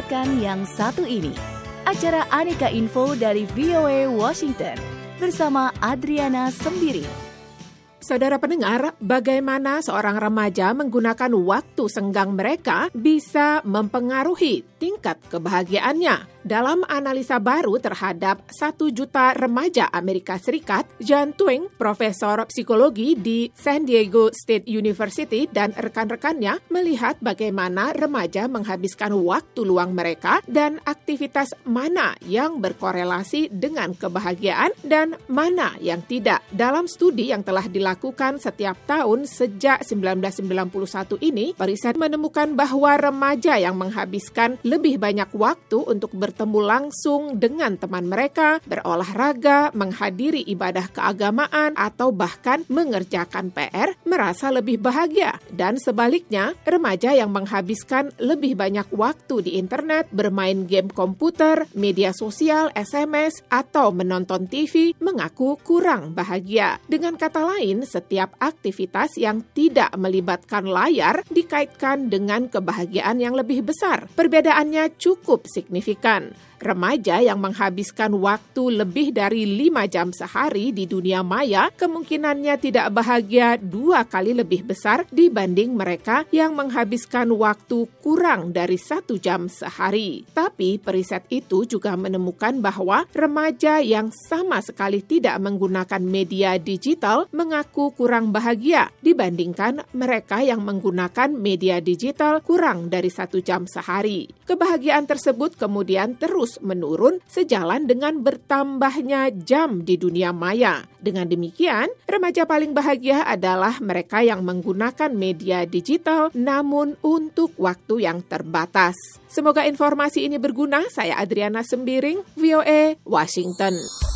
Dengarkan yang satu ini, acara Aneka Info dari VOA Washington bersama Adriana Sembiring. Saudara pendengar, bagaimana seorang remaja menggunakan waktu senggang mereka bisa mempengaruhi tingkat kebahagiaannya? Dalam analisa baru terhadap 1 juta remaja Amerika Serikat, John Twing, profesor psikologi di San Diego State University dan rekan-rekannya melihat bagaimana remaja menghabiskan waktu luang mereka dan aktivitas mana yang berkorelasi dengan kebahagiaan dan mana yang tidak. Dalam studi yang telah dilakukan setiap tahun sejak 1991 ini, periset menemukan bahwa remaja yang menghabiskan lebih banyak waktu untuk bertemu langsung dengan teman mereka, berolahraga, menghadiri ibadah keagamaan, atau bahkan mengerjakan PR, merasa lebih bahagia. Dan sebaliknya, remaja yang menghabiskan lebih banyak waktu di internet, bermain game komputer, media sosial, SMS, atau menonton TV, mengaku kurang bahagia. Dengan kata lain, setiap aktivitas yang tidak melibatkan layar dikaitkan dengan kebahagiaan yang lebih besar. Perbedaannya cukup signifikan. Remaja yang menghabiskan waktu lebih dari 5 jam sehari di dunia maya kemungkinannya tidak bahagia 2 kali lebih besar dibanding mereka yang menghabiskan waktu kurang dari 1 jam sehari. Tapi periset itu juga menemukan bahwa remaja yang sama sekali tidak menggunakan media digital mengaku kurang bahagia dibandingkan mereka yang menggunakan media digital kurang dari 1 jam sehari. Kebahagiaan tersebut kemudian terus menurun sejalan dengan bertambahnya jam di dunia maya. Dengan demikian, remaja paling bahagia adalah mereka yang menggunakan media digital namun untuk waktu yang terbatas. Semoga informasi ini berguna. Saya Adriana Sembiring, VOA Washington.